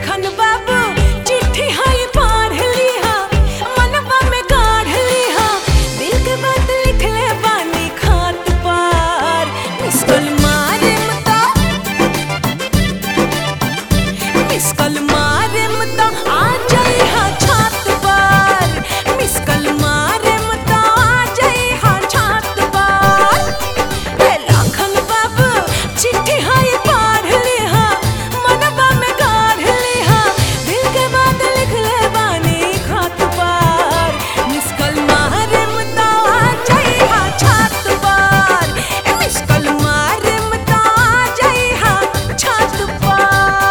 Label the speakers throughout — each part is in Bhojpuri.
Speaker 1: लाखन बाबू चिट्ठी हाई पढ़ लिहा, मनवा में गाढ़ लिहा, दिल के बात लिख ले बानी खात पर। मिस कॉल मारे मता, मिस कॉल मारे मता आ जाई हा छात पर। मिस कॉल मारे मता आ जाई हा छात पर। ए लाखन बाबू चिट्ठी हाई पढ़ लिहा, मनवा में गाढ़ लिहा, दिल के बात लिख ले बानी खात पर। मिस कॉल मारे मता आ जाई हा छात पर। ए मिस कॉल मारे मता आ जाई हा छात पर।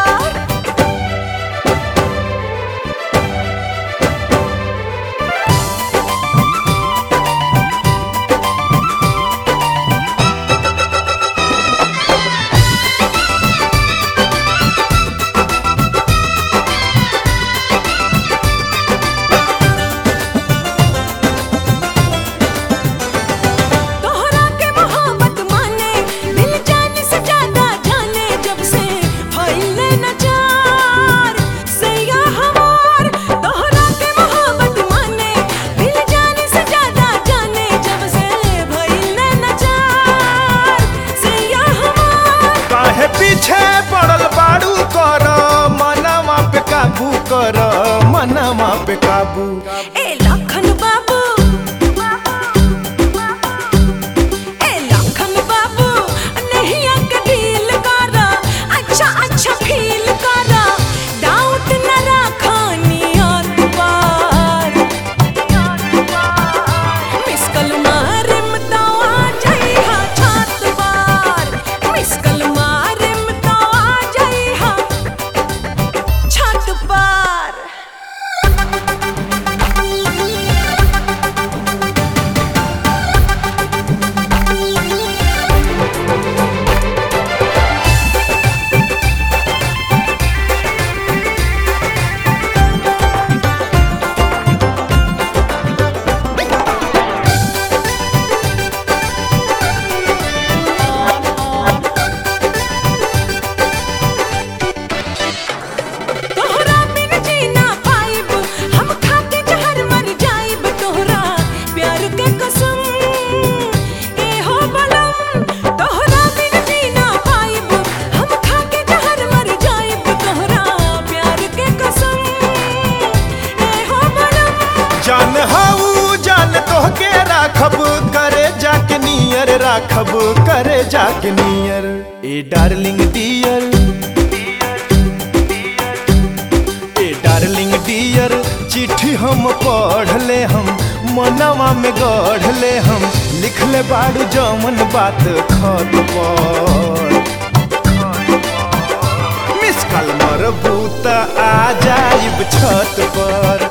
Speaker 1: तोहरा के मोहब्बत माने दिल जाने से ज्यादा जाने, जब से फैले नचार सैया हमार। तोहरा के मोहब्बत माने दिल जाने से ज्यादा जाने, जब से फैले नचार सैया हमार।
Speaker 2: काहे पीछे पड़ल बाड़ू कर मनवा पे काबू कर, मनवा पे काबू।
Speaker 1: ए लाखन बाबू, ए लाखन बाबू नहीं आके डील करा, अच्छा अच्छा फील करा, डाउट न रखा नियत पर। मिस कॉल मारे मता आ जाई हा छात पर। मिस कॉल मारे मता आ जाई हा छात पर। तोहरा बिन जीना पाइब, हम खाके जहर मर जाइब, तोहरा प्यार के कसम ए हो बलम। तोहरा बिन जीना पाइब, हम खाके जहर मर जाइब, तोहरा प्यार के कसम ए हो बलम।
Speaker 2: जान हाऊ जान तोहके राखब, करे जाके नियर राखब, करे जाके नियर। ए डार्लिंग डियर, ए डार्लिंग डियर, चिट्ठी हम पढ़ ले हम, मनवा में गढ़ ले हम, लिख ले बाड़ू जमन बात खत पर। मिस कॉल मरबू त आ जाइब छत पर।